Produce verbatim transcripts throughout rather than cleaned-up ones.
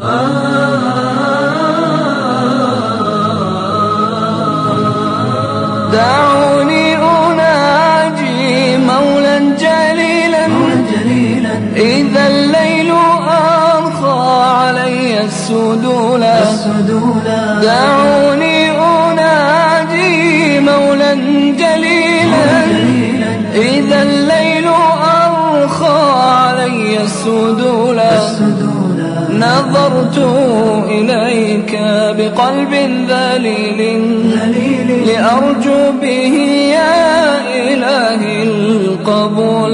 دعوني أناجي مولا جليلا إذا الليل أرخى علي السدولا. دعوني أناجي مولا جليلا إذا الليل أرخى علي السدولا. نظرت إليك بقلب ذليل لأرجو به يا إلهي القبول.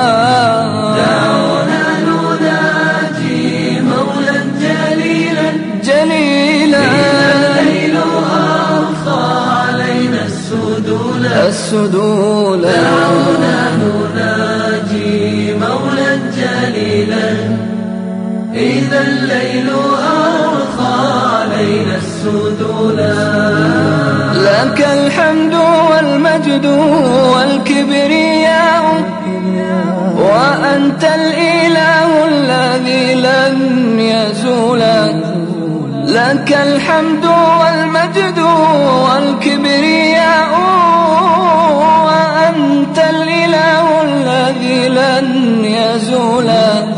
دعونا نناجي مولا جليلا جليلا إذا الليل أرخى علينا السدولا. السدولا. دعونا نناجي مولا جليلا إذا الليل أرخى علينا السدولا. لك الحمد والمجد والكبرياء وأنت الإله الذي لن يزول. لك الحمد والمجد والكبرياء وأنت الإله الذي لن يزول.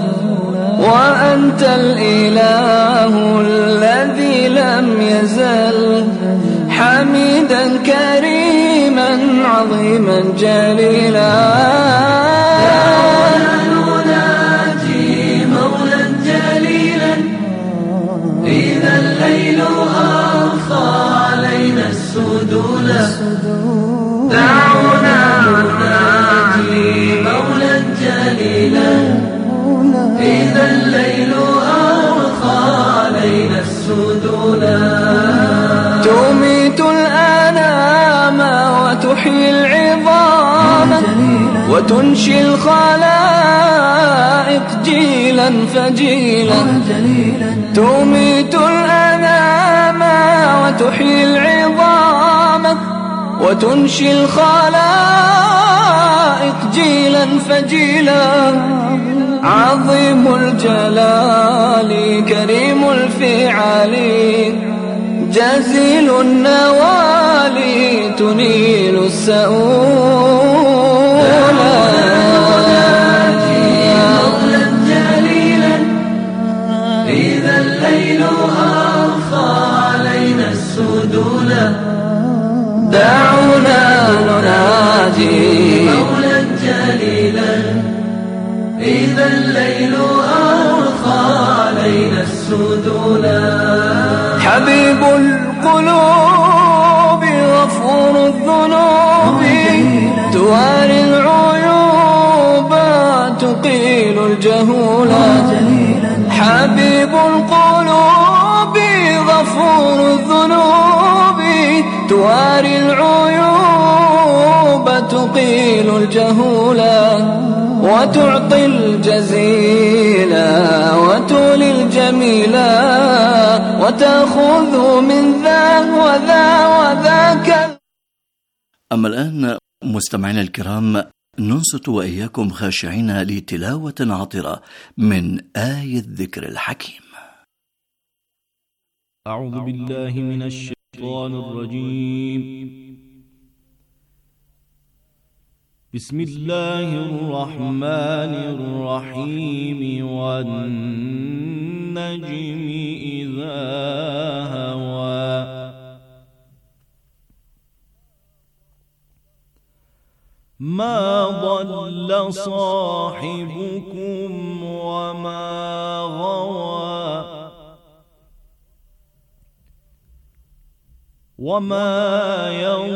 وأنت الإله الذي لم يزل حميدا كريما عظيما جليلا. دعونا نناجي مولا جليلا إذا الليل أرخى علينا السدولا. دعونا نناجي مولا جليلا إذا الليل أرخى علينا السدولا. تميت الأنام وتحيي العظام وتنشي الخلائق جيلا فجيلا. تميت الأنام وتحيي العظام وتنشي الخلائق جيلا فجيلا. عظيم الجلال كريم الفعال جزيل النوال تنيل السؤول. مولا جليلا إذا الليل أرخى علينا السدولا. دعونا نناجي مولا جليلا إذا الليل أرخى علينا السدولا. حبيب القلوب غفور الذنوب تواري العيوب تقيل الجهولا. حبيب القلوب غفور الذنوب تواري العيوب تقيل الجهولا. وتعطي الجزيلا وتولي الجميلا وتأخذ من ذا وذا وذاك. أما الآن مستمعينا الكرام ننصت وإياكم خاشعين لتلاوة عطرة من آية الذكر الحكيم. أعوذ بالله من الشيطان الرجيم. بسم الله الرحمن الرحيم. والنجم إذا هوى ما ضل صاحبكم وما غوى وما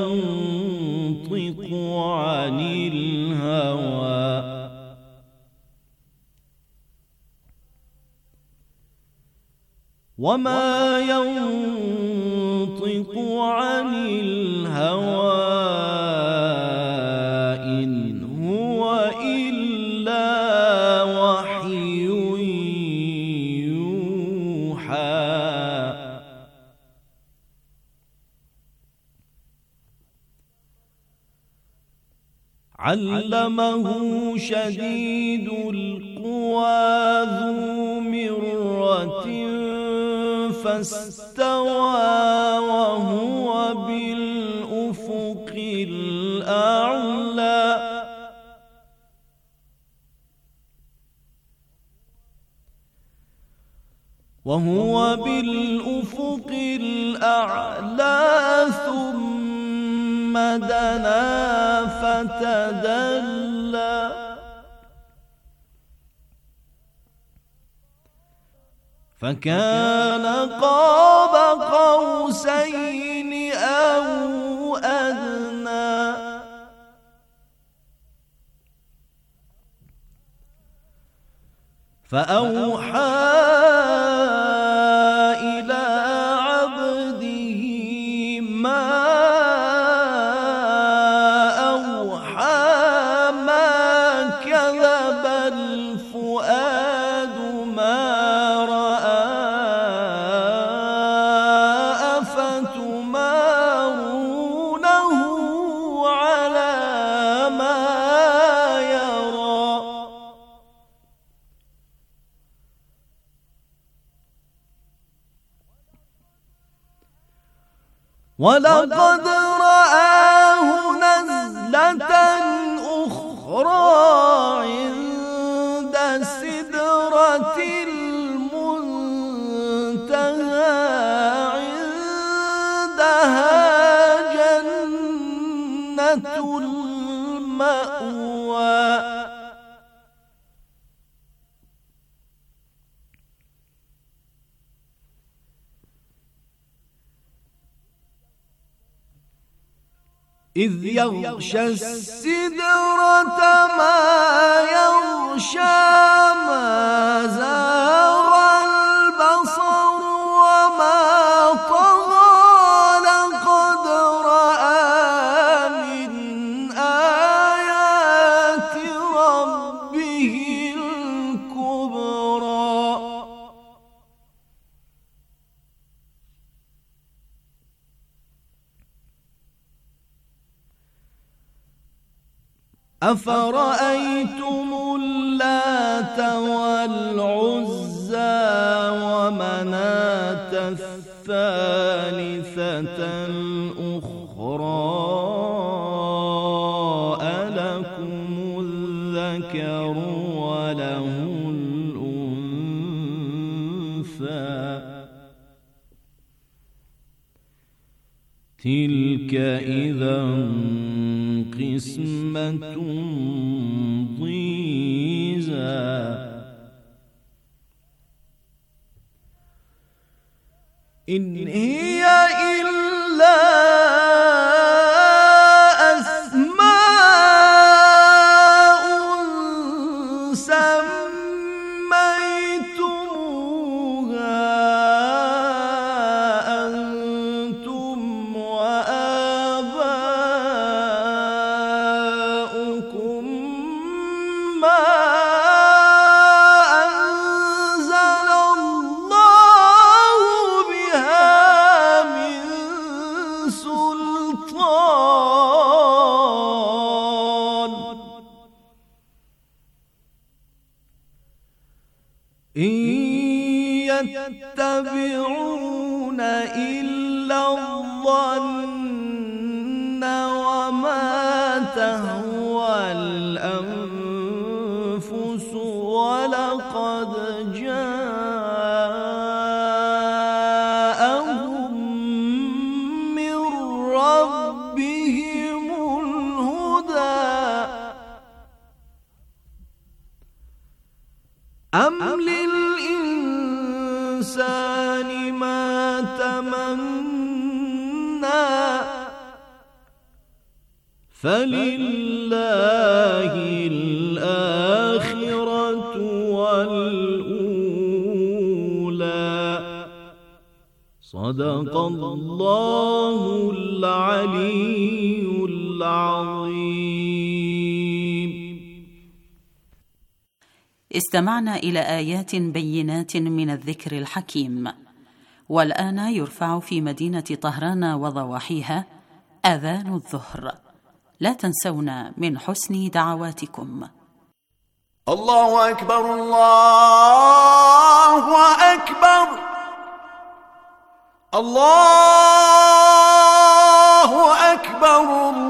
ينطق عن الهوى وما ينطق عن الهوى إن هو إلا وحي يوحى علمه شديد القوى ذو مرة فاستوى وهو بالأفق الأعلى وهو بالأفق الأعلى ثم دنا فتدلى فكان قاب قوسين أو أدنى فأوحى إلى عبده ما أوحى ما كذب الفؤاد ما رأى أفتمارونه على ما يرى ولقد رآه نزلة أخرى عند سدرة المنتهى عندها جنة المأوى إذ يغشى السدرة ما يغشى ما زاغ البصر وما طغى لقد رأى من آيات ربه الكبرى أفرأيتم اللات والعزى ومناة الثالثة الأخرى ألكم الذكر وله الأنثى تلك إذا قسمة ضيزى إن هي إلا أسماء سميتموها أنتم وآباؤكم ما أنزل الله بها من سلطان إن يتبعون إلا الظن وما تهوى الأنفس ولقد جاءهم من ربهم الهدى أم للإنسان ما تمنى فلله الآخرة والأولى صدق الله العلي العظيم. استمعنا إلى آيات بينات من الذكر الحكيم، والآن يرفع في مدينة طهران وضواحيها أذان الظهر. لا تنسونا من حسن دعواتكم. الله أكبر الله أكبر الله أكبر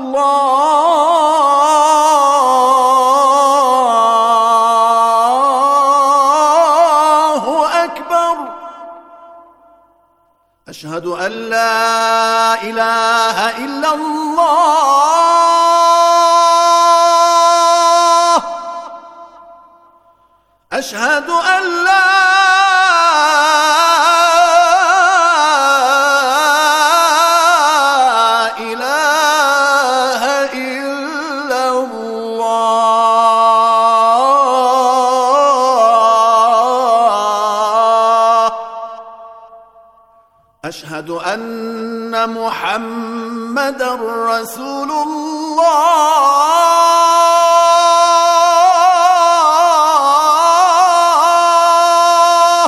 الله أكبر. أشهد أن لا إله إلا الله. أشهد أن لا أشهد أن محمدًا رسول الله.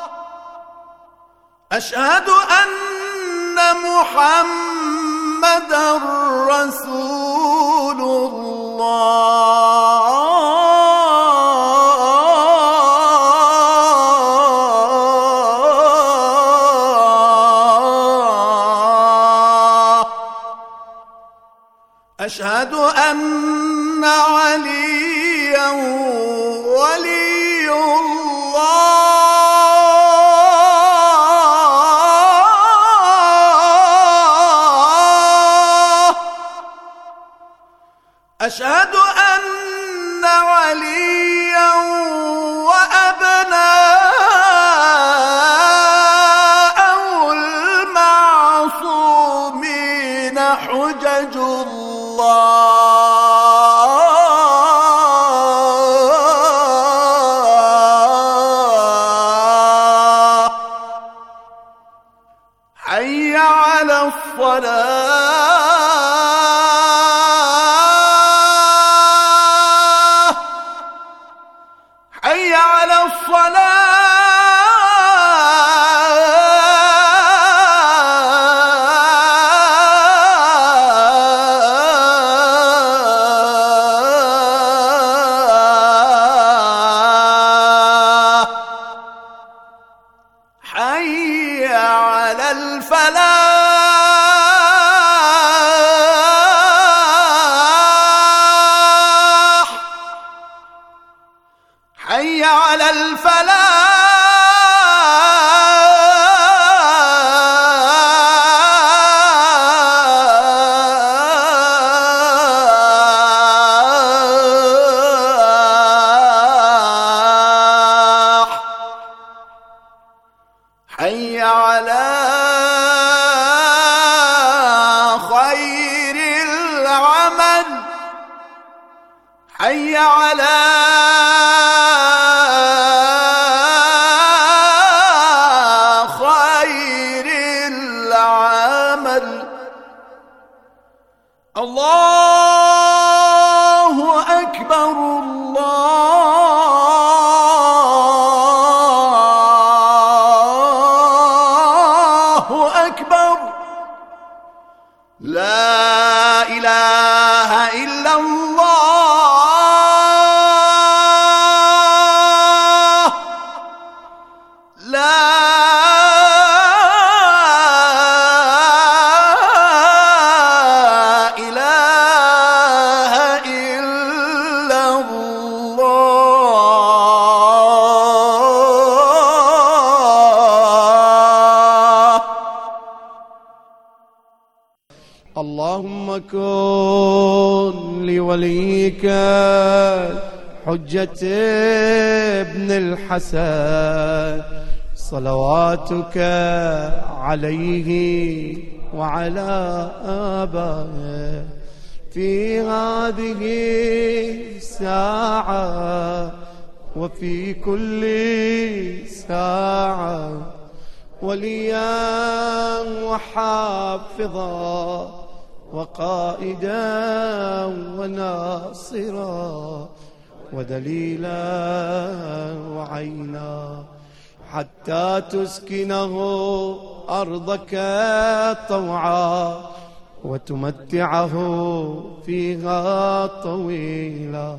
أشهد أن محمدًا رسول الله. أشهد أن عليا ولي الله. أشهد أن عليا وأبناءه المعصومين حجج الله حي على الصلاة. حي على الصلاة. حي على الفلاح. حي على الفلاح. حي على خير العمل. حي على خير العمل. الله أكبر الله أكبر. لا إله إلا الله. لا إله إلا الله. اللهم كن لوليك حجة ابن الحسن صلواتك عليه وعلى آبائه في هذه الساعة وفي كل ساعة وليا وحافظا وقائدا وناصرا ودليلا وعينا حتى تسكنه أرضك طوعا وتمتعه فيها طويلا.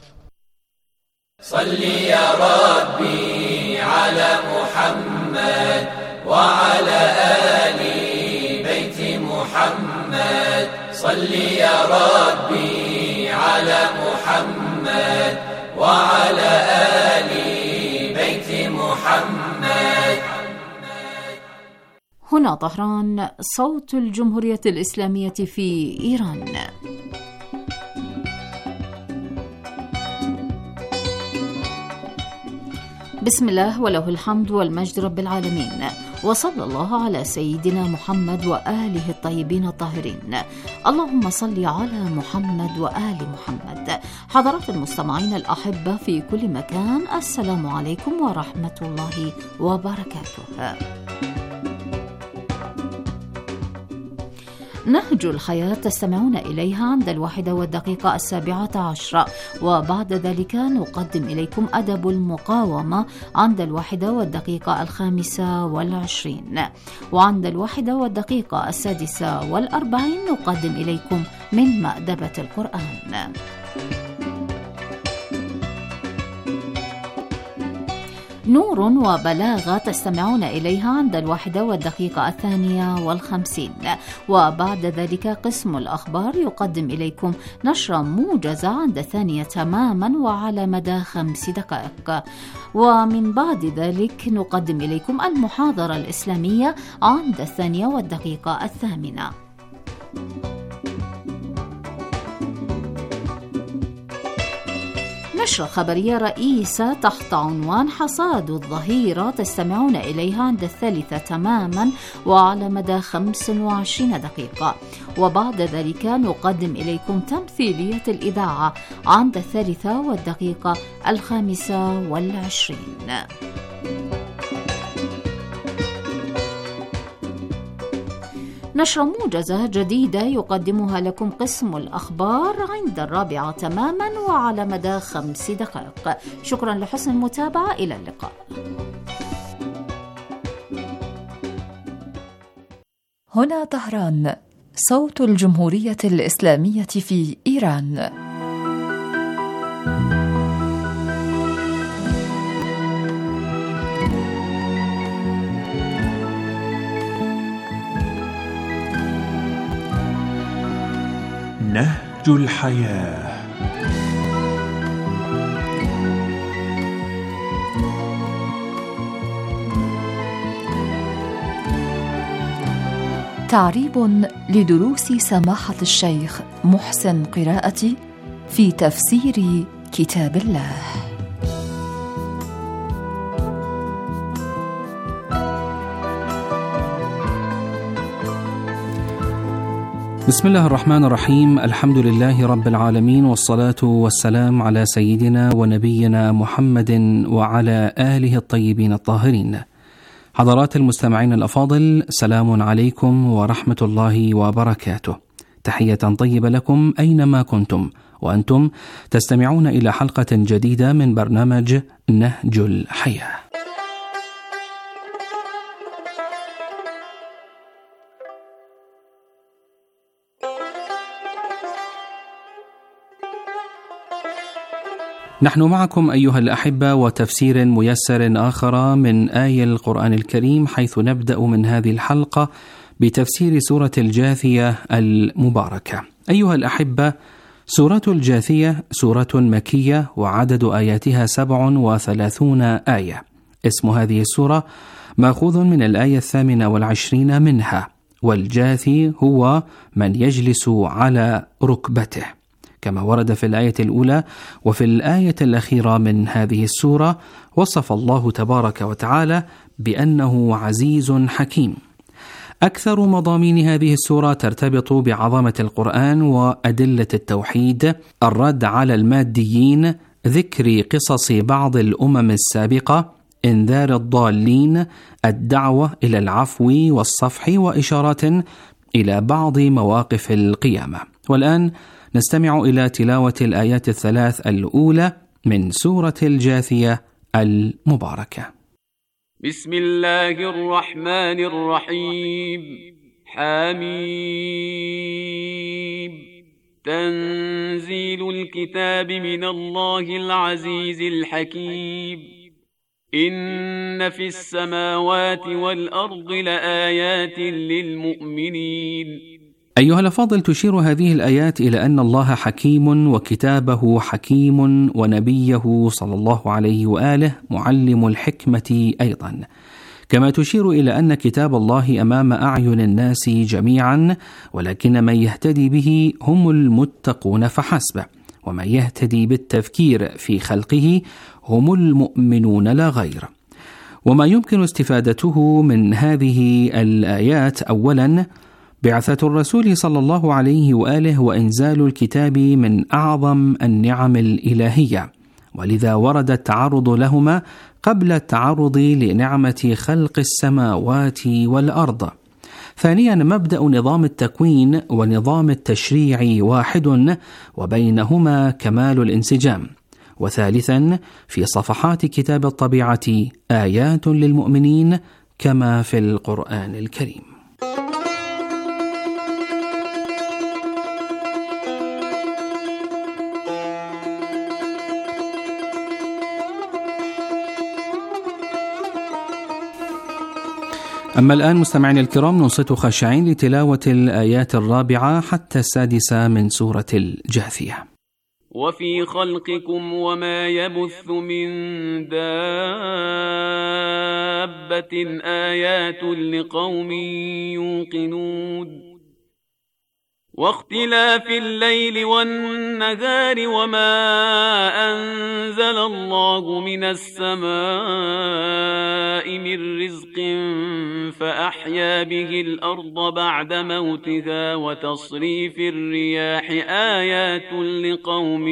صل يا ربي على محمد وعلى آله صل يا ربي على محمد وعلى آل بيت محمد. هنا طهران، صوت الجمهورية الإسلامية في إيران. بسم الله وله الحمد والمجد رب العالمين، وصلى الله على سيدنا محمد وآله الطيبين الطاهرين. اللهم صل على محمد وآل محمد. حضرات المستمعين الأحبة في كل مكان، السلام عليكم ورحمة الله وبركاته. نهج الحياة تستمعون إليها عند الواحدة والدقيقة السابعة عشرة، وبعد ذلك نقدم إليكم أدب المقاومة عند الواحدة والدقيقة الخامسة والعشرين، وعند الواحدة والدقيقة السادسة والأربعين نقدم إليكم من مأدبة القرآن. نور وبلاغة تستمعون إليها عند الواحدة والدقيقة الثانية والخمسين، وبعد ذلك قسم الأخبار يقدم إليكم نشرة موجزة عند الثانية تماما وعلى مدى خمس دقائق، ومن بعد ذلك نقدم إليكم المحاضرة الإسلامية عند الثانية والدقيقة الثامنة. نشرة خبرية رئيسة تحت عنوان حصاد الظهيرة تستمعون إليها عند الثالثة تماما وعلى مدى خمس وعشرين دقيقة، وبعد ذلك نقدم إليكم تمثيلية الإذاعة عند الثالثة والدقيقة الخامسة والعشرين. نشرة موجزة جديدة يقدمها لكم قسم الأخبار عند الرابعة تماما وعلى مدى خمس دقائق. شكرا لحسن المتابعة، إلى اللقاء. هنا طهران، صوت الجمهورية الإسلامية في إيران. نهج الحياة. تعريب لدروس سماحة الشيخ محسن قراءتي في تفسير كتاب الله. بسم الله الرحمن الرحيم. الحمد لله رب العالمين، والصلاة والسلام على سيدنا ونبينا محمد وعلى آله الطيبين الطاهرين. حضرات المستمعين الأفاضل، سلام عليكم ورحمة الله وبركاته. تحية طيبة لكم أينما كنتم، وأنتم تستمعون إلى حلقة جديدة من برنامج نهج الحياة. نحن معكم أيها الأحبة وتفسير ميسر آخر من آية القرآن الكريم، حيث نبدأ من هذه الحلقة بتفسير سورة الجاثية المباركة. أيها الأحبة، سورة الجاثية سورة مكية وعدد آياتها سبع وثلاثون آية. اسم هذه السورة مأخوذ من الآية الثامنة والعشرين منها، والجاثي هو من يجلس على ركبته، كما ورد في الآية الأولى. وفي الآية الأخيرة من هذه السورة وصف الله تبارك وتعالى بأنه عزيز حكيم. أكثر مضامين هذه السورة ترتبط بعظمة القرآن وأدلة التوحيد، الرد على الماديين، ذكر قصص بعض الأمم السابقة، إنذار الضالين، الدعوة إلى العفو والصفح، وإشارات إلى بعض مواقف القيامة. والآن نستمع إلى تلاوة الآيات الثلاث الأولى من سورة الجاثية المباركة. بسم الله الرحمن الرحيم. حميم. تنزيل الكتاب من الله العزيز الحكيم. إن في السماوات والأرض لآيات للمؤمنين أيها الأفاضل، تشير هذه الآيات إلى أن الله حكيم وكتابه حكيم ونبيه صلى الله عليه وآله معلم الحكمة أيضا، كما تشير إلى أن كتاب الله أمام أعين الناس جميعا، ولكن من يهتدي به هم المتقون فحسب، ومن يهتدي بالتفكير في خلقه هم المؤمنون لا غير. وما يمكن استفادته من هذه الآيات: أولا، بعثة الرسول صلى الله عليه وآله وإنزال الكتاب من أعظم النعم الإلهية، ولذا ورد التعرض لهما قبل التعرض لنعمة خلق السماوات والأرض. ثانيا، مبدأ نظام التكوين ونظام التشريع واحد، وبينهما كمال الانسجام. وثالثا، في صفحات كتاب الطبيعة آيات للمؤمنين كما في القرآن الكريم. أما الآن مستمعين الكرام، ننصت خاشعين لتلاوة الآيات الرابعة حتى السادسة من سورة الجاثية. وفي خلقكم وما يبث من دابة آيات لقوم يوقنون واختلاف الليل والنهار وما أنزل الله من السماء من رزق فأحيا به الأرض بعد موتها وتصريف الرياح آيات لقوم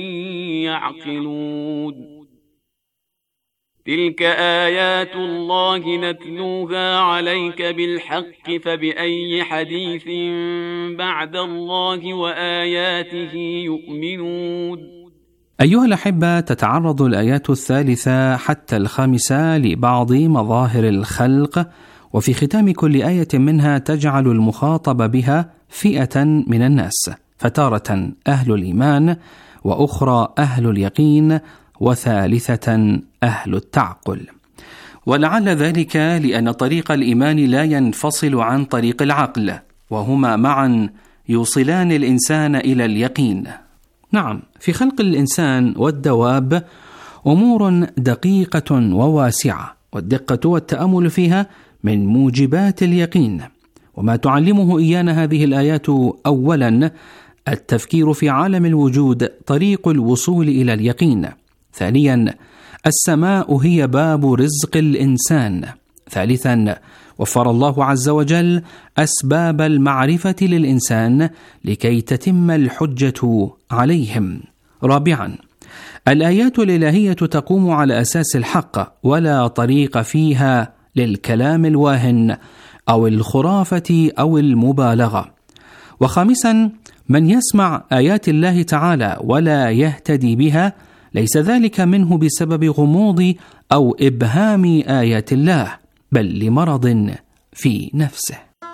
يعقلون تلك آيات الله نتلوها عليك بالحق فبأي حديث بعد الله وآياته يؤمنون. أيها الأحبة، تتعرض الآيات الثالثة حتى الخامسة لبعض مظاهر الخلق، وفي ختام كل آية منها تجعل المخاطب بها فئة من الناس، فتارة أهل الإيمان، وأخرى أهل اليقين، وثالثة أهل التعقل. ولعل ذلك لأن طريق الإيمان لا ينفصل عن طريق العقل، وهما معا يوصلان الإنسان إلى اليقين. نعم، في خلق الإنسان والدواب أمور دقيقة وواسعة، والدقة والتأمل فيها من موجبات اليقين. وما تعلمه إيانا هذه الآيات: أولا، التفكير في عالم الوجود طريق الوصول إلى اليقين. ثانيا، السماء هي باب رزق الإنسان. ثالثا، وفر الله عز وجل أسباب المعرفة للإنسان لكي تتم الحجة عليهم. رابعا، الآيات الإلهية تقوم على أساس الحق، ولا طريق فيها للكلام الواهن أو الخرافة أو المبالغة. وخامسا، من يسمع آيات الله تعالى ولا يهتدي بها ليس ذلك منه بسبب غموض أو إبهام آيات الله، بل لمرض في نفسه.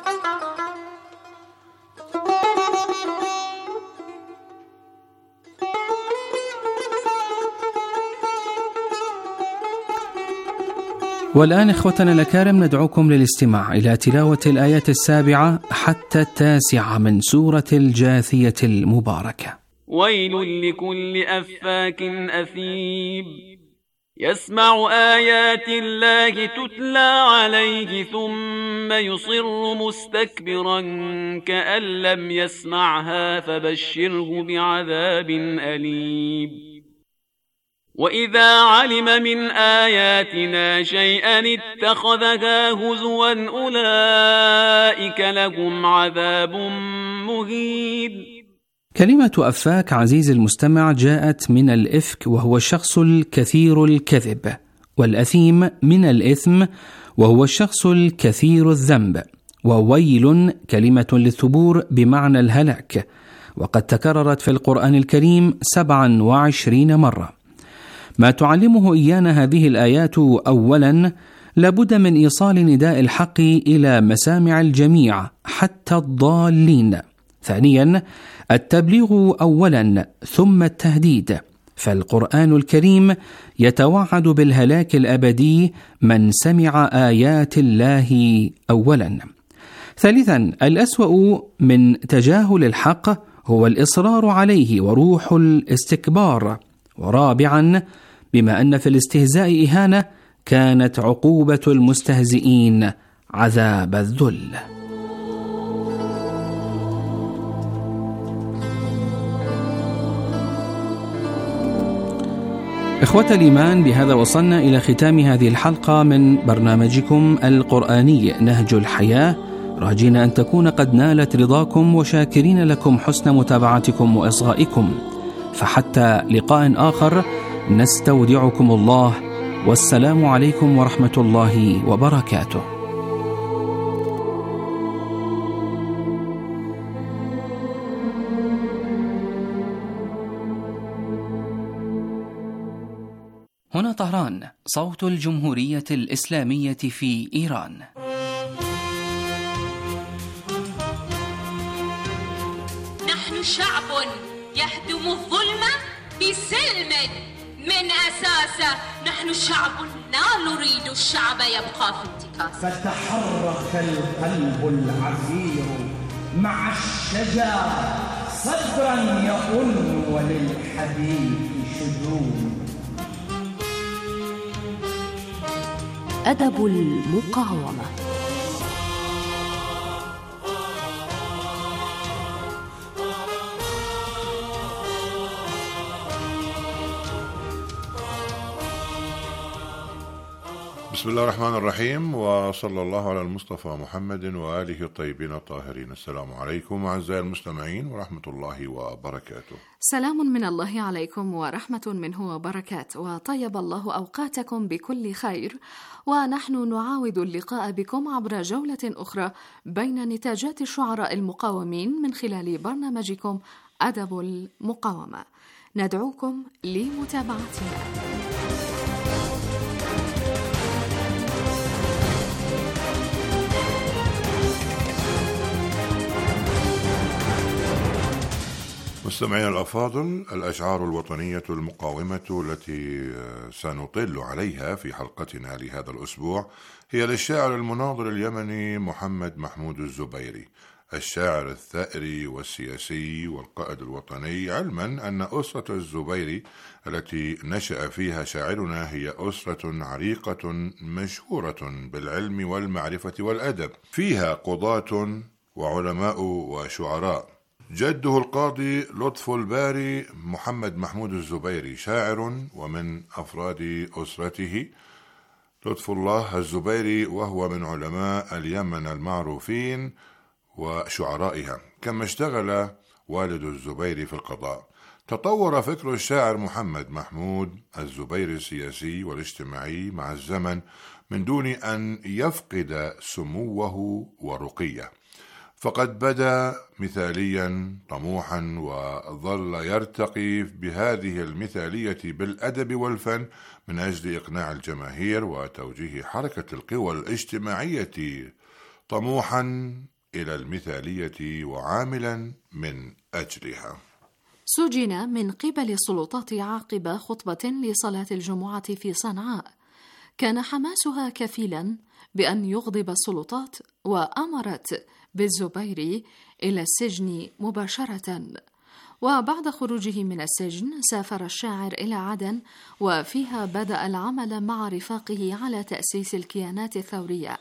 والآن إخوتنا الأكارم، ندعوكم للاستماع إلى تلاوة الآيات السابعة حتى التاسعة من سورة الجاثية المباركة. ويل لكل أفاك أثيم يسمع آيات الله تتلى عليه ثم يصر مستكبرا كأن لم يسمعها فبشره بعذاب أليم. وإذا علم من آياتنا شيئا اتخذها هزوا أولئك لهم عذاب مهين. كلمة أفاك عزيز المستمع جاءت من الإفك، وهو الشخص الكثير الكذب، والأثيم من الإثم، وهو الشخص الكثير الذنب. وويل كلمة للثبور بمعنى الهلاك، وقد تكررت في القرآن الكريم سبعا وعشرين مرة. ما تعلمه إيانا هذه الآيات: أولا، لابد من إيصال نداء الحق إلى مسامع الجميع حتى الضالين. ثانيا، التبليغ أولا ثم التهديد، فالقرآن الكريم يتوعد بالهلاك الأبدي من سمع آيات الله أولا. ثالثا، الأسوأ من تجاهل الحق هو الإصرار عليه وروح الاستكبار. ورابعا، بما أن في الاستهزاء إهانة، كانت عقوبة المستهزئين عذاب الذل. إخوة الإيمان، بهذا وصلنا إلى ختام هذه الحلقة من برنامجكم القرآني نهج الحياة، راجين أن تكون قد نالت رضاكم وشاكرين لكم حسن متابعتكم وإصغائكم. فحتى لقاء آخر نستودعكم الله، والسلام عليكم ورحمة الله وبركاته. هنا طهران، صوت الجمهورية الإسلامية في إيران. نحن شعب يهدم الظلم بسلم من أساسه. نحن شعب لا نريد الشعب يبقى في انتكاسه. فتحرك القلب العفير مع الشجر صدرا يؤن وللحديث شجون. أدب المقاومة. بسم الله الرحمن الرحيم، وصلى الله على المصطفى محمد وآله الطيبين الطاهرين. السلام عليكم أعزائي المستمعين ورحمة الله وبركاته. سلام من الله عليكم ورحمة منه وبركاته، وطيب الله أوقاتكم بكل خير. ونحن نعاود اللقاء بكم عبر جولة أخرى بين نتاجات الشعراء المقاومين من خلال برنامجكم أدب المقاومة. ندعوكم لمتابعتنا. مستمعينا الأفاضل، الأشعار الوطنية المقاومة التي سنطل عليها في حلقتنا لهذا الأسبوع هي للشاعر المناضل اليمني محمد محمود الزبيري، الشاعر الثائري والسياسي والقائد الوطني، علما أن أسرة الزبيري التي نشأ فيها شاعرنا هي أسرة عريقة مشهورة بالعلم والمعرفة والأدب، فيها قضاة وعلماء وشعراء. جده القاضي لطف الباري محمد محمود الزبيري شاعر ومن أفراد أسرته لطف الله الزبيري، وهو من علماء اليمن المعروفين وشعرائها، كما اشتغل والد الزبيري في القضاء. تطور فكر الشاعر محمد محمود الزبيري السياسي والاجتماعي مع الزمن من دون أن يفقد سموه ورقيه، فقد بدا مثاليا طموحا، وظل يرتقي بهذه المثالية بالأدب والفن من أجل إقناع الجماهير وتوجيه حركة القوى الاجتماعية طموحا إلى المثالية وعاملا من أجلها. سجن من قبل السلطات عقب خطبة لصلاة الجمعة في صنعاء. كان حماسها كفيلا بأن يغضب السلطات، وأمرت بالزبيري إلى السجن مباشرة. وبعد خروجه من السجن سافر الشاعر إلى عدن، وفيها بدأ العمل مع رفاقه على تأسيس الكيانات الثورية.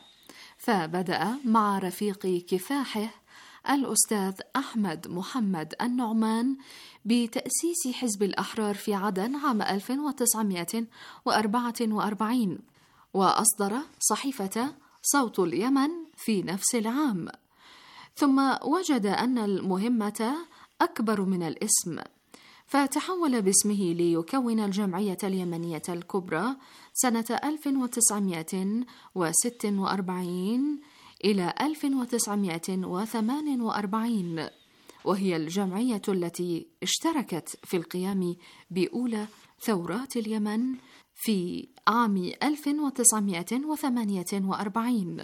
فبدأ مع رفيق كفاحه الأستاذ أحمد محمد النعمان بتأسيس حزب الأحرار في عدن عام ألف وتسعمائة وأربعة وأربعين، وأصدر صحيفة صوت اليمن في نفس العام. ثم وجد أن المهمة أكبر من الاسم، فتحول باسمه ليكون الجمعية اليمنية الكبرى سنة ألف وتسعمائة وستة وأربعين إلى ألف وتسعمائة وثمانية وأربعين، وهي الجمعية التي اشتركت في القيام بأولى ثورات اليمن في عام ألف وتسعمائة وثمانية وأربعين.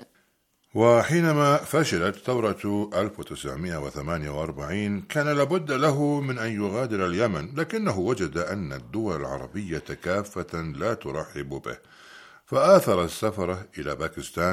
وحينما فشلت ثورة ألف وتسعمائة وثمانية وأربعين كان لابد له من أن يغادر اليمن، لكنه وجد أن الدول العربية كافة لا ترحب به، فآثر السفر إلى باكستان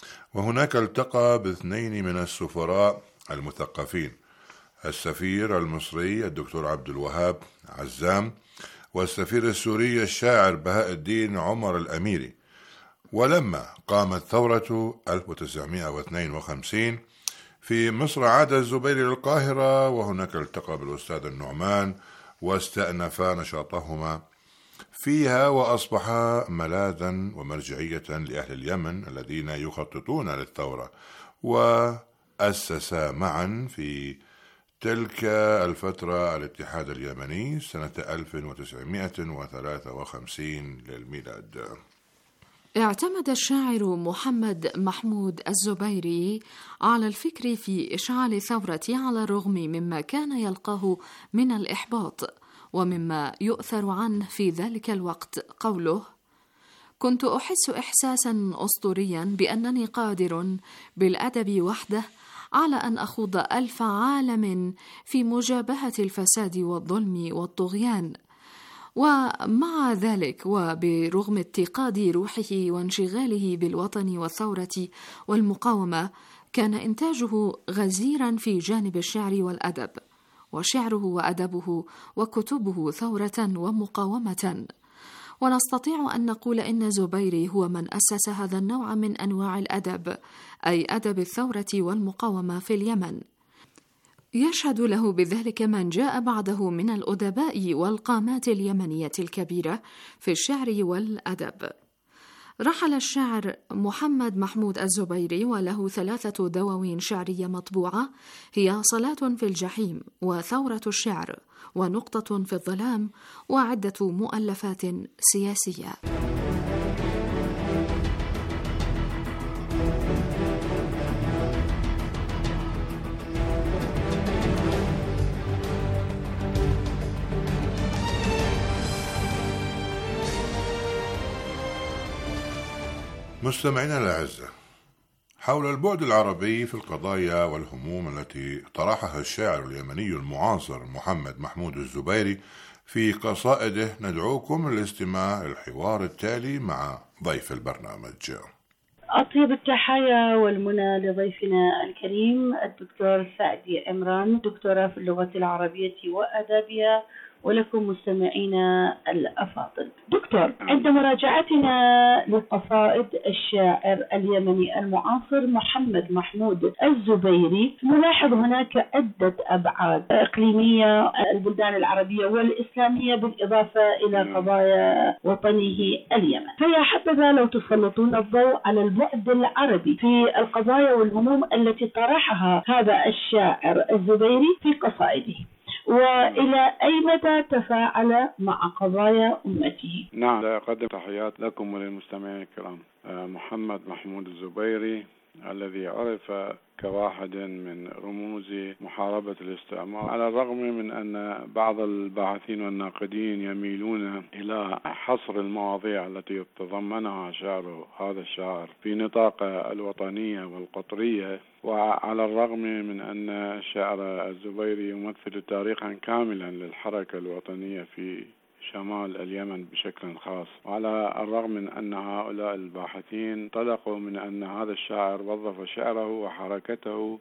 وهناك التقى باثنين من السفراء المثقفين، السفير المصري الدكتور عبد الوهاب عزام والسفير السوري الشاعر بهاء الدين عمر الأميري. ولما قامت ثورة ألف وتسعمائة واثنين وخمسين في مصر عاد الزبيري للقاهرة، وهناك التقى بالأستاذ النعمان واستأنفا نشاطهما فيها، وأصبحا ملاذا ومرجعية لأهل اليمن الذين يخططون للثورة، وأسسا معا في تلك الفترة الاتحاد اليمني سنة ألف وتسعمائة وثلاثة وخمسين للميلاد. اعتمد الشاعر محمد محمود الزبيري على الفكر في إشعال الثورة على الرغم مما كان يلقاه من الإحباط ومما يؤثر عنه في ذلك الوقت. قوله: كنت أحس إحساسا أسطوريا بأنني قادر بالأدب وحده على أن أخوض ألف عالم في مجابهة الفساد والظلم والطغيان، ومع ذلك وبرغم اتقاد روحه وانشغاله بالوطن والثورة والمقاومة كان إنتاجه غزيرا في جانب الشعر والأدب، وشعره وأدبه وكتبه ثورة ومقاومة. ونستطيع أن نقول إن زبيري هو من أسس هذا النوع من أنواع الأدب، أي أدب الثورة والمقاومة في اليمن. يشهد له بذلك من جاء بعده من الأدباء والقامات اليمنية الكبيرة في الشعر والأدب. رحل الشاعر محمد محمود الزبيري وله ثلاثة دواوين شعرية مطبوعة، هي صلاة في الجحيم، وثورة الشعر، ونقطة في الظلام، وعدة مؤلفات سياسية. مستمعينا الأعزاء، حول البعد العربي في القضايا والهموم التي طرحها الشاعر اليمني المعاصر محمد محمود الزبيري في قصائده، ندعوكم للاستماع الحوار التالي مع ضيف البرنامج. أطيب التحايا والمنى لضيفنا الكريم الدكتور سعدي عمران، دكتوراه في اللغة العربية وأدابها، ولكم مستمعينا الأفاضل. دكتور، عند مراجعتنا لقصائد الشاعر اليمني المعاصر محمد محمود الزبيري نلاحظ هناك عدة أبعاد إقليمية، البلدان العربية والإسلامية، بالإضافة إلى قضايا وطنه اليمن. فيا حبذا لو تسلطون الضوء على البعد العربي في القضايا والهموم التي طرحها هذا الشاعر الزبيري في قصائده، وإلى أي مدى تفاعل مع قضايا أمته. نعم، أقدم تحيات لكم وللمستمعين الكرام. محمد محمود الزبيري الذي عرف كواحد من رموز محاربة الاستعمار، على الرغم من أن بعض الباحثين والناقدين يميلون إلى حصر المواضيع التي تضمنها شعر هذا الشاعر في نطاق الوطنية والقطرية، وعلى الرغم من أن الشاعر الزبيري يمثل تاريخا كاملا للحركة الوطنية في شمال اليمن بشكل خاص، وعلى الرغم من أن هؤلاء الباحثين انطلقوا من أن هذا الشاعر وظف شعره وحركته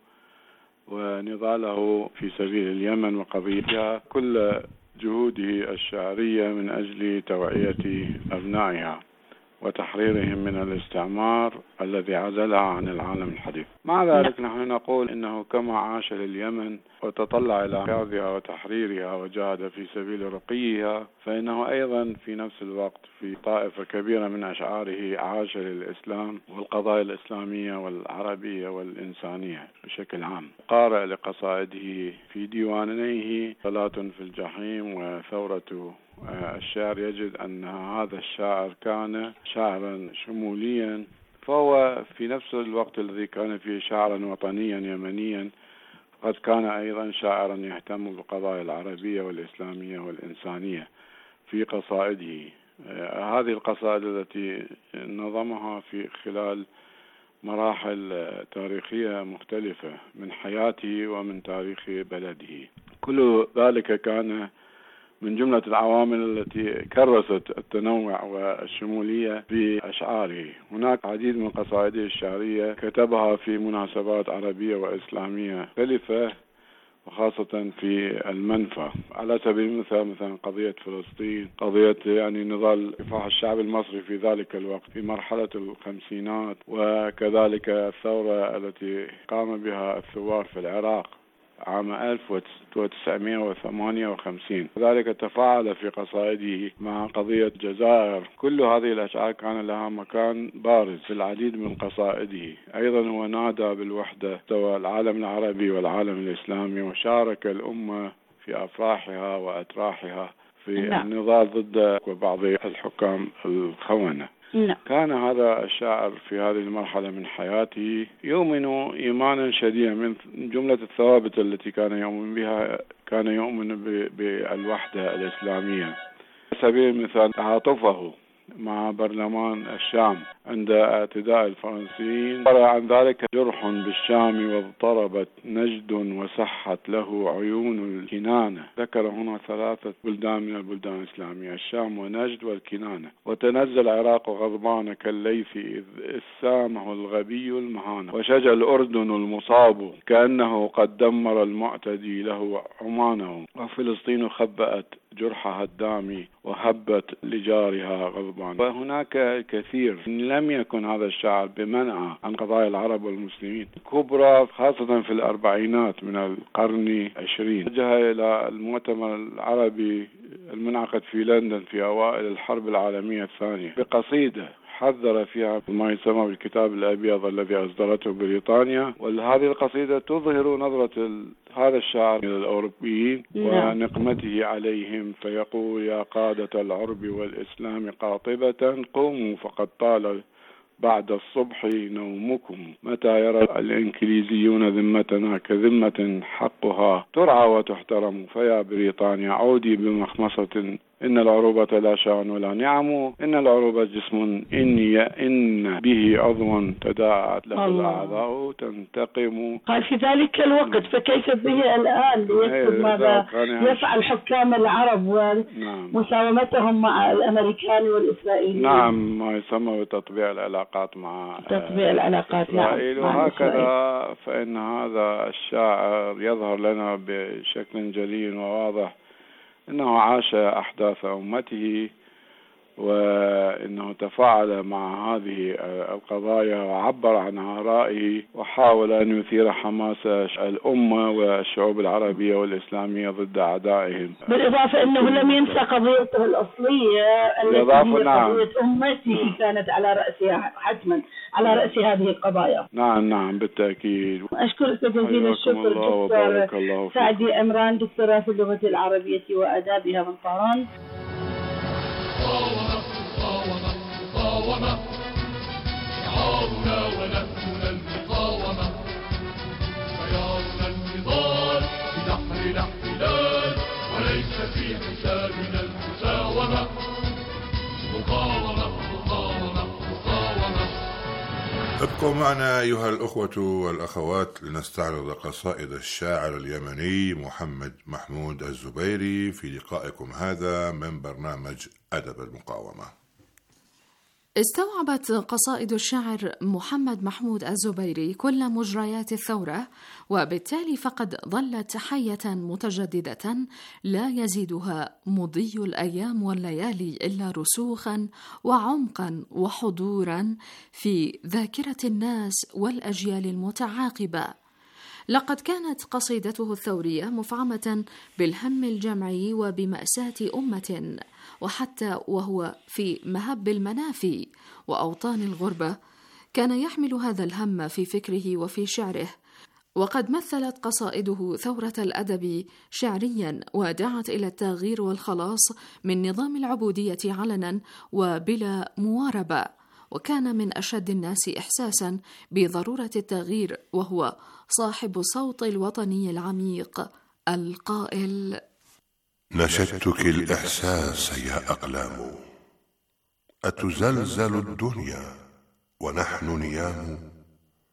ونضاله في سبيل اليمن وقضيتها كل جهوده الشعرية من أجل توعية أبنائها وتحريرهم من الاستعمار الذي عزلها عن العالم الحديث. مع ذلك نحن نقول إنه كما عاش لليمن وتطلع إلى إنقاذها وتحريرها وجاهد في سبيل رقيها، فإنه أيضا في نفس الوقت في طائفة كبيرة من أشعاره عاش للإسلام والقضايا الإسلامية والعربية والإنسانية بشكل عام. قارئ لقصائده في ديوانيه صلاة في الجحيم وثورة الشعر يجد أن هذا الشاعر كان شاعرا شموليا، فهو في نفس الوقت الذي كان فيه شاعرا وطنيا يمنيا قد كان أيضا شاعرا يهتم بالقضايا العربية والإسلامية والإنسانية في قصائده. هذه القصائد التي نظمها في خلال مراحل تاريخية مختلفة من حياته ومن تاريخ بلده، كل ذلك كان من جملة العوامل التي كرست التنوع والشمولية في أشعاره. هناك عديد من قصائده الشعرية كتبها في مناسبات عربية وإسلامية مختلفة، وخاصة في المنفى. على سبيل المثال مثلا قضية فلسطين، قضية يعني نضال كفاح الشعب المصري في ذلك الوقت في مرحلة الخمسينات، وكذلك الثورة التي قام بها الثوار في العراق عام ألف وتسعمائة وثمانية وخمسين. كذلك تفاعل في قصائده مع قضية الجزائر. كل هذه الأشعار كان لها مكان بارز في العديد من قصائده. أيضا هو نادى بالوحدة سوى العالم العربي والعالم الإسلامي، وشارك الأمة في أفراحها وأتراحها في نعم. النضال ضد بعض الحكام الخونة. نعم. كان هذا الشاعر في هذه المرحلة من حياته يؤمن إيمانا شديدا. من جملة الثوابت التي كان يؤمن بها كان يؤمن بالوحدة الإسلامية. على سبيل المثال تعاطفه مع برلمان الشام عند اعتداء الفرنسيين، صار عن ذلك جرح بالشام واضطربت نجد وسحت له عيون الكنانة. ذكر هنا ثلاثة بلدان من البلدان الإسلامية، الشام ونجد والكنانة. وتنزل العراق غضبان كالليث إذ سامه الغبي المهانة، وشجى الأردن المصاب كأنه قد دمر المعتدي له عمانه، وفلسطين خبأت جرحها الدامي وهبت لجارها غضبان. وهناك الكثير. لم يكن هذا الشاعر بمنع عن قضايا العرب والمسلمين كبرى، خاصة في الأربعينات من القرن العشرين. وجه إلى المؤتمر العربي المنعقد في لندن في أوائل الحرب العالمية الثانية بقصيدة حذر فيها ما يسمى بالكتاب الأبيض الذي أصدرته بريطانيا. وهذه القصيدة تظهر نظرة هذا الشاعر إلى الأوروبيين ونقمته عليهم، فيقول: يا قادة العرب والإسلام قاطبة قوموا فقد طال بعد الصبح نومكم، متى يرى الإنكليزيون ذمتنا كذمة حقها ترعى وتحترم، فيا بريطانيا عودي بمخمصة، إن العروبة لا شأن ولا نعم، إن العروبة جسم إني إن به عضو تداعت له الأعضاء تنتقم. قال في ذلك الوقت، فكيف به الآن ليكتب ماذا يفعل حكام العرب ومساومتهم مع الأمريكان والإسرائيليين؟ نعم، ما يسمى بتطبيع العلاقات مع تطبيع العلاقات إسرائيل. نعم. وهكذا فإن هذا الشاعر يظهر لنا بشكل جلي وواضح إنه عاش أحداث أمته، وإنه تفاعل مع هذه القضايا وعبر عن آرائه، وحاول أن يثير حماس الأمة والشعوب العربية والإسلامية ضد أعدائهم. بالإضافة أنه لم ينسى قضيته الأصلية التي هي نعم. قضية أمته كانت على رأسها حتما على رأس هذه القضايا. نعم نعم بالتأكيد. أشكرك جزيل الشكر دكتور سعدي عمران، دكتوراه في اللغة العربية وآدابها من طهران. مقاومة مقاومة مقاومة شعارنا ونهجنا المقاومة، خيارنا النضال بنحر الاحتلال وليس في حسابنا المساومة. مقاومة مقاومة مقاومة. ابقوا معنا أيها الأخوة والأخوات لنستعرض قصائد الشاعر اليمني محمد محمود الزبيري في لقائكم هذا من برنامج أدب المقاومة. استوعبت قصائد الشاعر محمد محمود الزبيري كل مجريات الثورة، وبالتالي فقد ظلت حية متجددة لا يزيدها مضي الأيام والليالي إلا رسوخا وعمقا وحضورا في ذاكرة الناس والأجيال المتعاقبة. لقد كانت قصيدته الثورية مفعمة بالهم الجمعي وبمأساة أمة، وحتى وهو في مهب المنافي وأوطان الغربة كان يحمل هذا الهم في فكره وفي شعره. وقد مثلت قصائده ثورة الأدب شعريا، ودعت إلى التغيير والخلاص من نظام العبودية علنا وبلا مواربة. وكان من أشد الناس إحساسا بضرورة التغيير وهو صاحب صوت الوطني العميق القائل: نشدتك الإحساس يا أقلام، أتزلزل الدنيا ونحن نيام،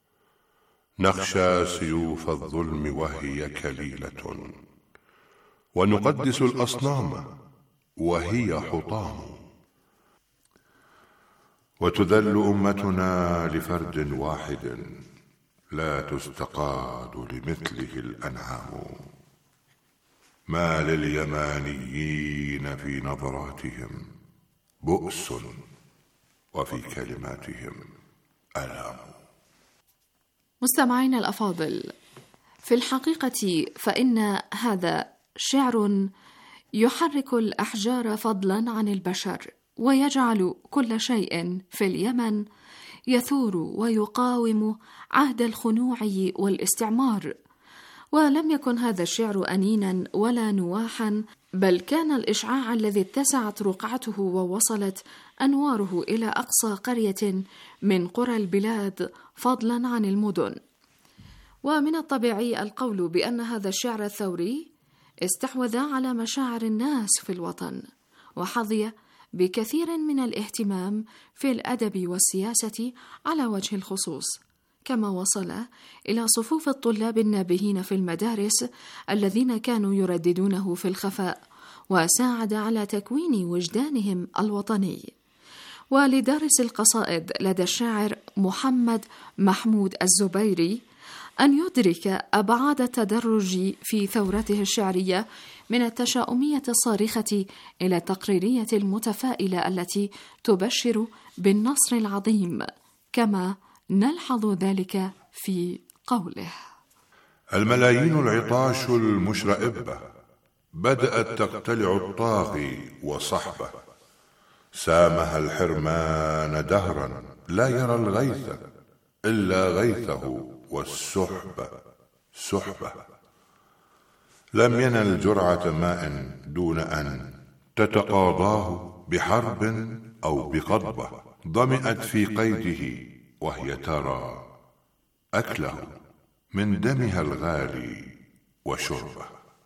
نخشى سيوف الظلم وهي كليلة، ونقدس الأصنام وهي حطام، وتذل أمتنا لفرد واحد لا تستقاد لمثله الأنعام. ما لليمانيين في نظراتهم بؤس وفي كلماتهم ألام. مستمعينا الأفاضل، في الحقيقة فإن هذا شعر يحرك الأحجار فضلا عن البشر، ويجعل كل شيء في اليمن يثور ويقاوم عهد الخنوع والاستعمار. ولم يكن هذا الشعر أنينا ولا نواحا، بل كان الإشعاع الذي اتسعت رقعته ووصلت أنواره إلى أقصى قرية من قرى البلاد فضلا عن المدن. ومن الطبيعي القول بأن هذا الشعر الثوري استحوذ على مشاعر الناس في الوطن، وحظي بكثير من الاهتمام في الأدب والسياسة على وجه الخصوص، كما وصل إلى صفوف الطلاب النابهين في المدارس الذين كانوا يرددونه في الخفاء، وساعد على تكوين وجدانهم الوطني. ولدارس القصائد لدى الشاعر محمد محمود الزبيري أن يدرك أبعاد التدرج في ثورته الشعرية من التشاؤمية الصارخة إلى التقريرية المتفائلة التي تبشر بالنصر العظيم، كما نلحظ ذلك في قوله: الملايين العطاش المشرئبة بدأت تقتلع الطاغي وصحبه، سامها الحرمان دهرا لا يرى الغيث إلا غيثه والسحبة سحبة. لم ينل جرعة ماء دون أن تتقاضاه بحرب أو بقضبة، ضمئت في قيده وهي ترى أكله من دمها الغالي وشربه.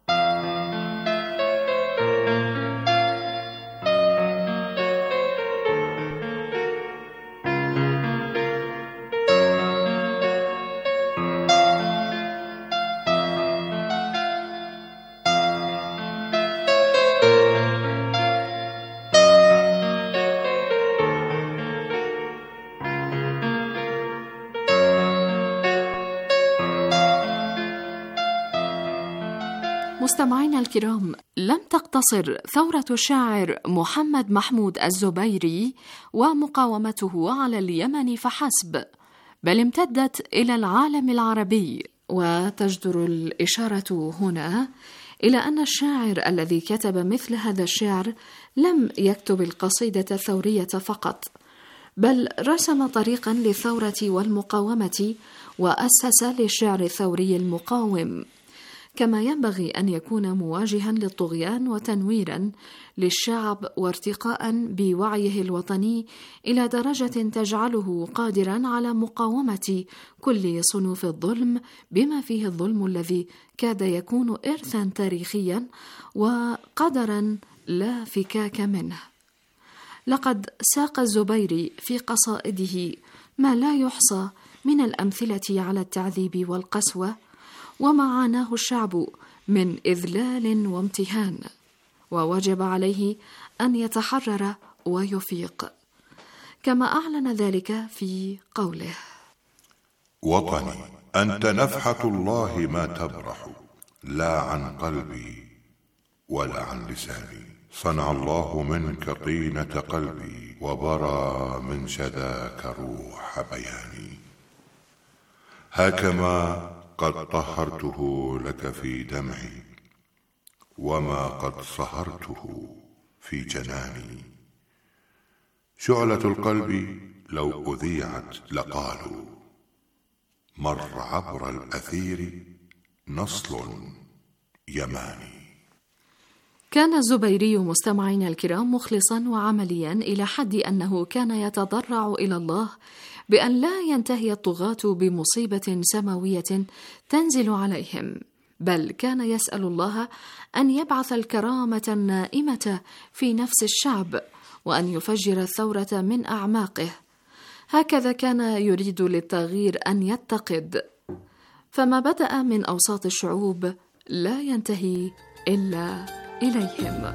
مستمعينا الكرام، لم تقتصر ثورة الشاعر محمد محمود الزبيري ومقاومته على اليمن فحسب، بل امتدت إلى العالم العربي. وتجدر الإشارة هنا إلى أن الشاعر الذي كتب مثل هذا الشعر لم يكتب القصيدة الثورية فقط، بل رسم طريقا للثورة والمقاومة، وأسس للشعر الثوري المقاوم، كما ينبغي أن يكون مواجها للطغيان وتنويرا للشعب وارتقاء بوعيه الوطني إلى درجة تجعله قادرا على مقاومة كل صنوف الظلم، بما فيه الظلم الذي كاد يكون إرثا تاريخيا وقدرا لا فكاك منه. لقد ساق الزبيري في قصائده ما لا يحصى من الأمثلة على التعذيب والقسوة وما عاناه الشعب من إذلال وامتهان، ووجب عليه أن يتحرر ويفيق، كما أعلن ذلك في قوله: وطني أنت نفحة الله ما تبرح، لا عن قلبي ولا عن لساني، صنع الله منك طينة قلبي، وبرى من شذاك روح بياني. هكما قد طهرته لك في دمعي، وما قد صهرته في جناني. شعلة القلب لو أذيعت لقالوا، مر عبر الأثير نصل يماني. كان الزبيري مستمعين الكرام مخلصا وعمليا إلى حد أنه كان يتضرع إلى الله بأن لا ينتهي الطغاة بمصيبة سماوية تنزل عليهم، بل كان يسأل الله أن يبعث الكرامة النائمة في نفس الشعب، وأن يفجر الثورة من أعماقه. هكذا كان يريد للتغيير أن يتقد، فما بدأ من أوساط الشعوب لا ينتهي إلا إليهم.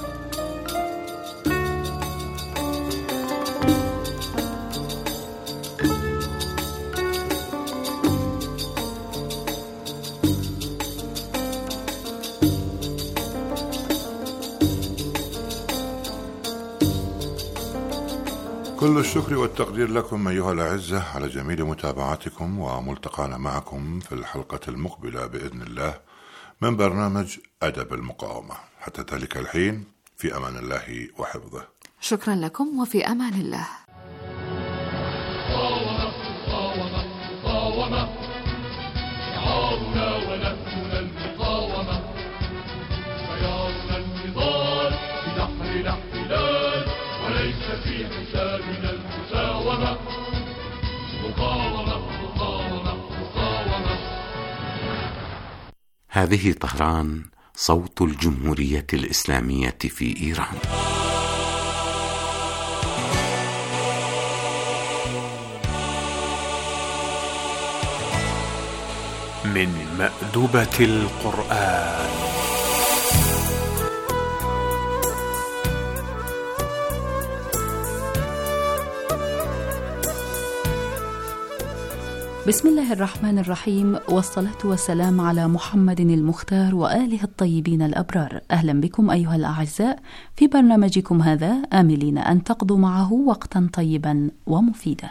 كل الشكر والتقدير لكم أيها الأعزة على جميل متابعتكم، وملتقانا معكم في الحلقة المقبلة بإذن الله من برنامج أدب المقاومة. حتى ذلك الحين في أمان الله وحفظه. شكرا لكم وفي أمان الله. مقاومة مقاومة مقاومة شعارنا ونهجنا المقاومة، خيارنا النضال بنحر الاحتلال وليس في حسابنا المساومة. مقاومة مقاومة مقاومة. هذه طهران، صوت الجمهورية الإسلامية في إيران. من مأدبة القرآن. بسم الله الرحمن الرحيم، والصلاة والسلام على محمد المختار وآله الطيبين الأبرار. أهلا بكم أيها الأعزاء في برنامجكم هذا، آملين أن تقضوا معه وقتا طيبا ومفيدا.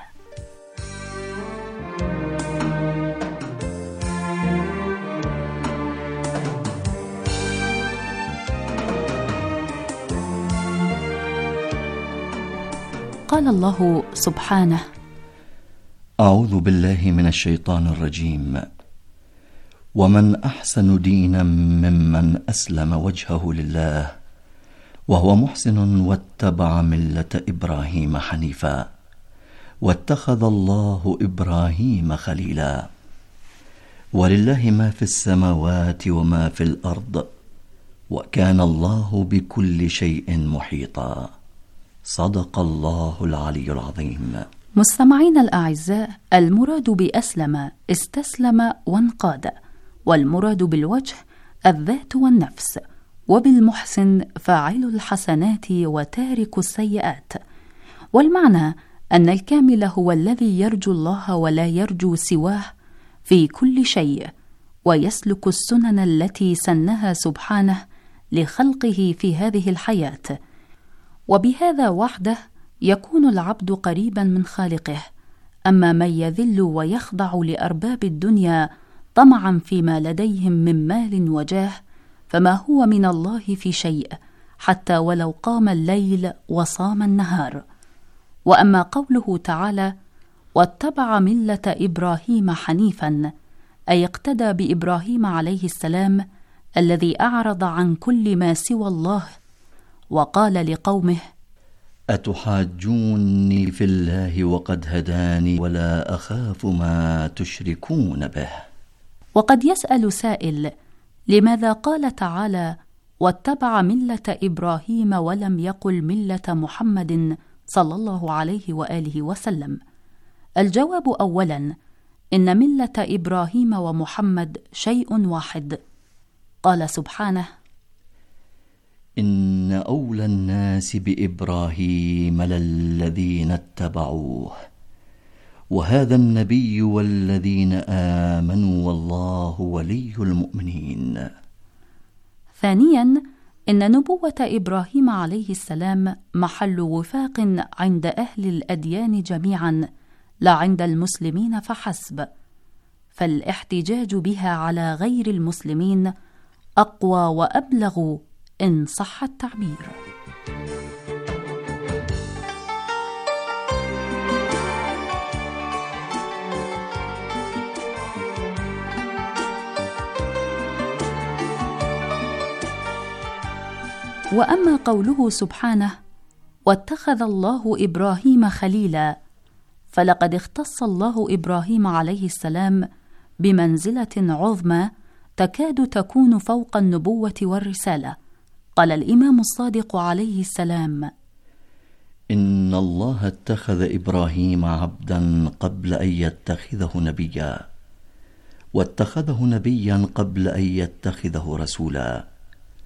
قال الله سبحانه: أعوذ بالله من الشيطان الرجيم. ومن أحسن دينا ممن أسلم وجهه لله وهو محسن واتبع ملة إبراهيم حنيفا واتخذ الله إبراهيم خليلا. ولله ما في السماوات وما في الأرض وكان الله بكل شيء محيطا. صدق الله العلي العظيم. مستمعين الأعزاء، المراد بأسلم استسلم وانقاد، والمراد بالوجه الذات والنفس، وبالمحسن فاعل الحسنات وتارك السيئات. والمعنى أن الكامل هو الذي يرجو الله ولا يرجو سواه في كل شيء، ويسلك السنن التي سنها سبحانه لخلقه في هذه الحياة. وبهذا وحده يكون العبد قريبا من خالقه. أما من يذل ويخضع لأرباب الدنيا طمعا فيما لديهم من مال وجاه، فما هو من الله في شيء، حتى ولو قام الليل وصام النهار. وأما قوله تعالى: واتبع ملة إبراهيم حنيفا، أي اقتدى بإبراهيم عليه السلام الذي أعرض عن كل ما سوى الله، وقال لقومه: أتحاجوني في الله وقد هداني ولا أخاف ما تشركون به. وقد يسأل سائل: لماذا قال تعالى واتبع ملة إبراهيم ولم يقل ملة محمد صلى الله عليه وآله وسلم؟ الجواب أولا إن ملة إبراهيم ومحمد شيء واحد. قال سبحانه: إن أولى الناس بإبراهيم للذين اتبعوه وهذا النبي والذين آمنوا والله ولي المؤمنين. ثانيا إن نبوة إبراهيم عليه السلام محل وفاق عند أهل الأديان جميعا، لا عند المسلمين فحسب، فالاحتجاج بها على غير المسلمين أقوى وأبلغ إن صح التعبير. وأما قوله سبحانه: واتخذ الله إبراهيم خليلا، فلقد اختص الله إبراهيم عليه السلام بمنزلة عظمى تكاد تكون فوق النبوة والرسالة. قال الإمام الصادق عليه السلام: إن الله اتخذ إبراهيم عبدا قبل أن يتخذه نبيا، واتخذه نبيا قبل أن يتخذه رسولا،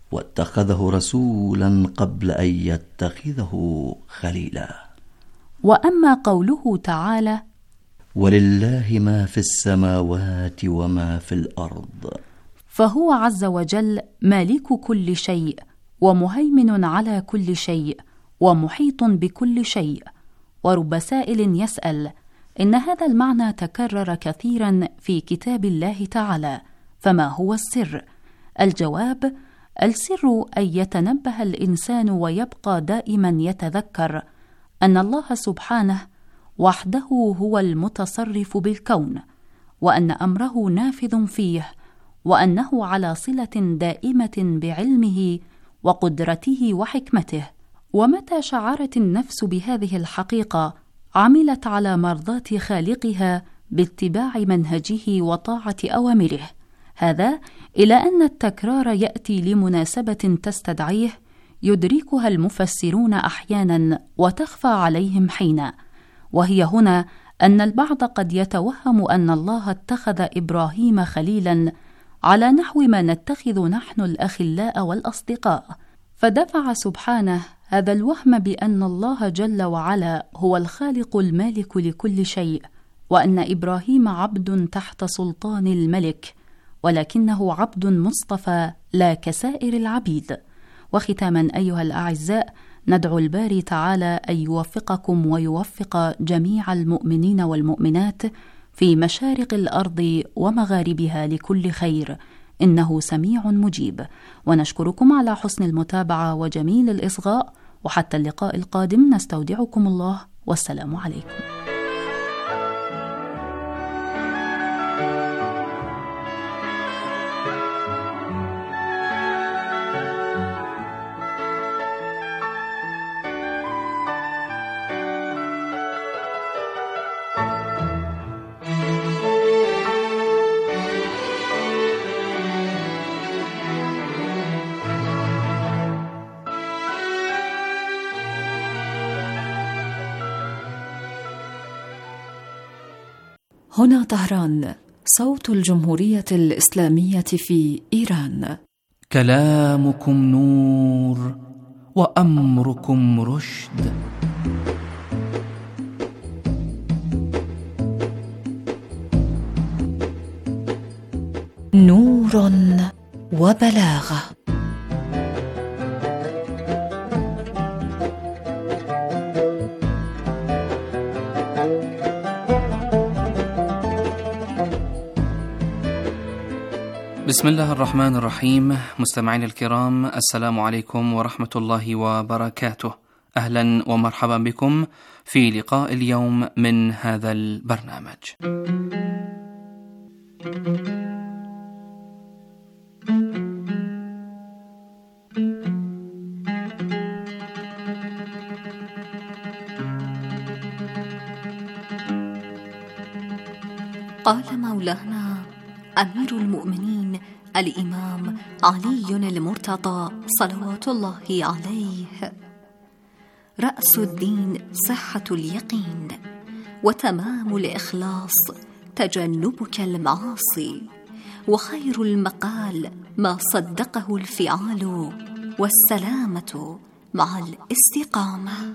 واتخذه رسولا قبل أن يتخذه خليلا. وأما قوله تعالى: ولله ما في السماوات وما في الأرض، فهو عز وجل مالك كل شيء ومهيمن على كل شيء ومحيط بكل شيء. ورب سائل يسأل: إن هذا المعنى تكرر كثيرا في كتاب الله تعالى، فما هو السر؟ الجواب: السر أن يتنبه الإنسان ويبقى دائما يتذكر أن الله سبحانه وحده هو المتصرف بالكون، وأن أمره نافذ فيه، وأنه على صلة دائمة بعلمه وقدرته وحكمته. ومتى شعرت النفس بهذه الحقيقة عملت على مرضاة خالقها باتباع منهجه وطاعة أوامره. هذا إلى أن التكرار يأتي لمناسبة تستدعيه يدركها المفسرون أحيانا وتخفى عليهم حينا، وهي هنا أن البعض قد يتوهم أن الله اتخذ إبراهيم خليلا على نحو ما نتخذ نحن الأخلاء والأصدقاء، فدفع سبحانه هذا الوهم بأن الله جل وعلا هو الخالق المالك لكل شيء، وأن إبراهيم عبد تحت سلطان الملك، ولكنه عبد مصطفى لا كسائر العبيد. وختاما أيها الأعزاء، ندعو الباري تعالى أن يوفقكم ويوفق جميع المؤمنين والمؤمنات في مشارق الأرض ومغاربها لكل خير، إنه سميع مجيب. ونشكركم على حسن المتابعة وجميل الإصغاء، وحتى اللقاء القادم نستودعكم الله، والسلام عليكم. هنا طهران، صوت الجمهورية الإسلامية في إيران. كلامكم نور وأمركم رشد. نور وبلاغة. بسم الله الرحمن الرحيم. مستمعين الكرام، السلام عليكم ورحمة الله وبركاته. أهلا ومرحبا بكم في لقاء اليوم من هذا البرنامج. قال مولانا أمير المؤمنين الإمام علي المرتضى صلوات الله عليه: رأس الدين صحة اليقين، وتمام الإخلاص تجنبك المعاصي، وخير المقال ما صدقه الفعال، والسلامة مع الاستقامة.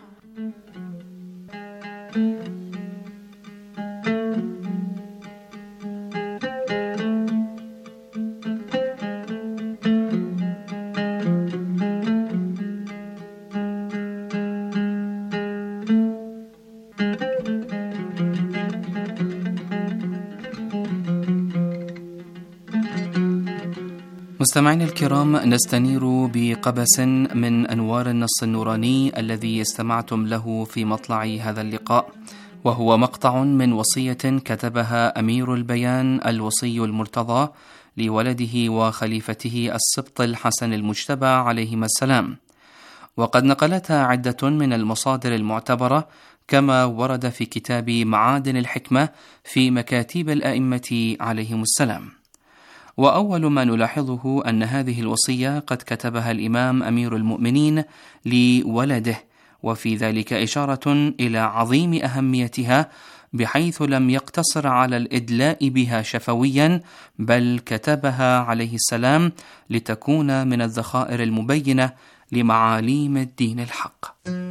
مستمعينا الكرام، نستنير بقبس من أنوار النص النوراني الذي استمعتم له في مطلع هذا اللقاء، وهو مقطع من وصية كتبها أمير البيان الوصي المرتضى لولده وخليفته السبط الحسن المجتبى عليهما السلام، وقد نقلتها عدة من المصادر المعتبرة كما ورد في كتاب معادن الحكمة في مكاتيب الأئمة عليهم السلام. وأول ما نلاحظه أن هذه الوصية قد كتبها الإمام أمير المؤمنين لولده، وفي ذلك إشارة إلى عظيم أهميتها بحيث لم يقتصر على الإدلاء بها شفويا، بل كتبها عليه السلام لتكون من الذخائر المبينة لمعاليم الدين الحق.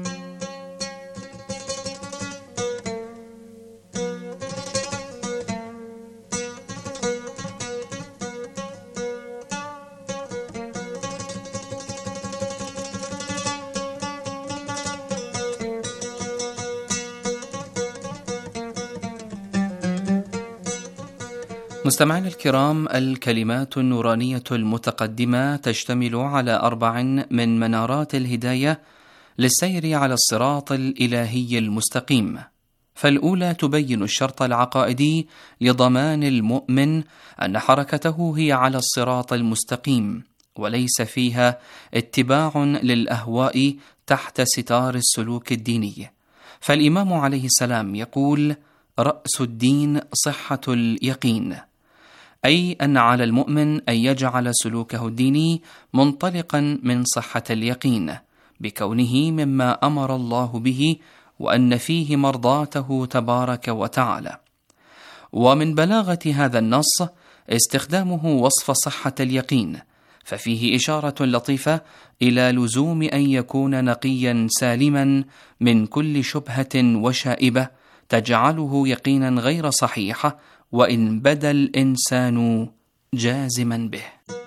مستمعينا الكرام، الكلمات النورانية المتقدمة تشتمل على أربع من منارات الهداية للسير على الصراط الإلهي المستقيم. فالأولى تبين الشرط العقائدي لضمان المؤمن أن حركته هي على الصراط المستقيم، وليس فيها اتباع للأهواء تحت ستار السلوك الديني. فالإمام عليه السلام يقول: رأس الدين صحة اليقين، أي أن على المؤمن أن يجعل سلوكه الديني منطلقا من صحة اليقين بكونه مما أمر الله به، وأن فيه مرضاته تبارك وتعالى. ومن بلاغة هذا النص استخدامه وصف صحة اليقين، ففيه إشارة لطيفة إلى لزوم أن يكون نقيا سالما من كل شبهة وشائبة تجعله يقينا غير صحيح، وإن بدا الإنسان جازما به.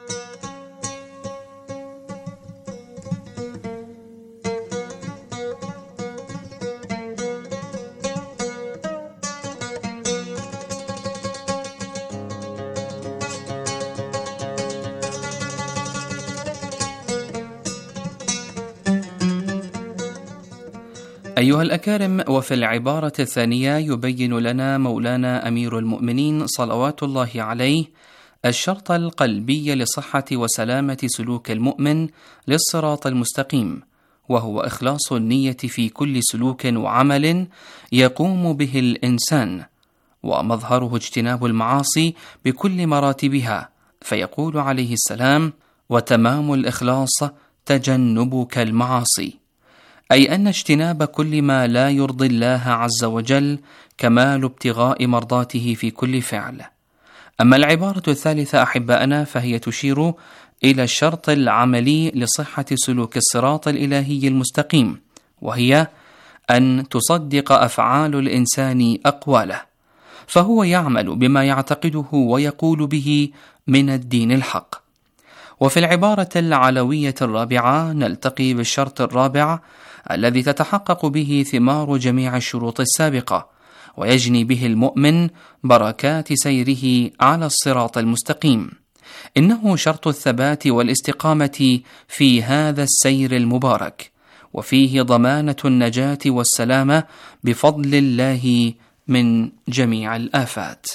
أيها الأكارم، وفي العبارة الثانية يبين لنا مولانا أمير المؤمنين صلوات الله عليه الشرط القلبي لصحة وسلامة سلوك المؤمن للصراط المستقيم، وهو إخلاص النية في كل سلوك وعمل يقوم به الإنسان، ومظهره اجتناب المعاصي بكل مراتبها. فيقول عليه السلام: وتمام الإخلاص تجنبك المعاصي، أي أن اجتناب كل ما لا يرضي الله عز وجل كمال ابتغاء مرضاته في كل فعل. أما العبارة الثالثة أحبائنا فهي تشير إلى الشرط العملي لصحة سلوك الصراط الإلهي المستقيم، وهي أن تصدق أفعال الإنسان أقواله، فهو يعمل بما يعتقده ويقول به من الدين الحق. وفي العبارة العلوية الرابعة نلتقي بالشرط الرابع الذي تتحقق به ثمار جميع الشروط السابقة، ويجني به المؤمن بركات سيره على الصراط المستقيم. إنه شرط الثبات والاستقامة في هذا السير المبارك، وفيه ضمانة النجاة والسلامة بفضل الله من جميع الآفات.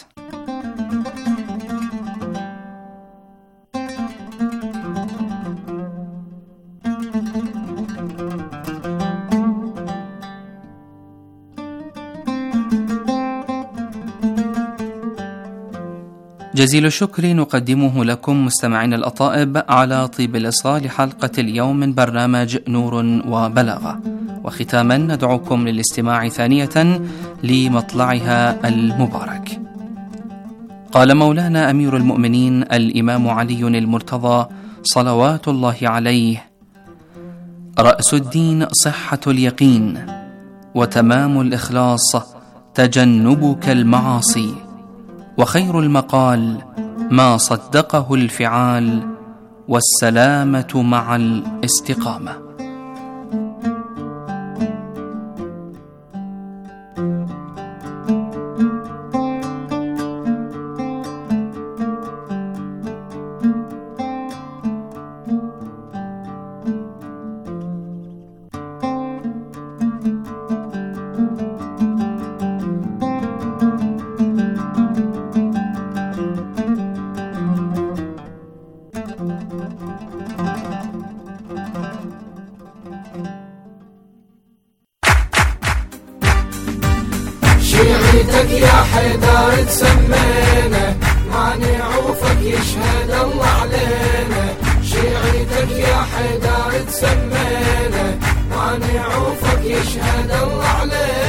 جزيل الشكر نقدمه لكم مستمعين الأطائب على طيب الإصغاء لحلقة اليوم من برنامج نور وبلاغة. وختاما ندعوكم للاستماع ثانية لمطلعها المبارك. قال مولانا أمير المؤمنين الإمام علي المرتضى صلوات الله عليه: رأس الدين صحة اليقين، وتمام الإخلاص تجنبك المعاصي، وخير المقال ما صدقه الفعال، والسلامة مع الاستقامة. شيعتك يا حيدر تسمينا، ما نعوفك يشهد الله علينا. شيعتك يا حيدر تسمينا، ما نعوفك يشهد الله علينا.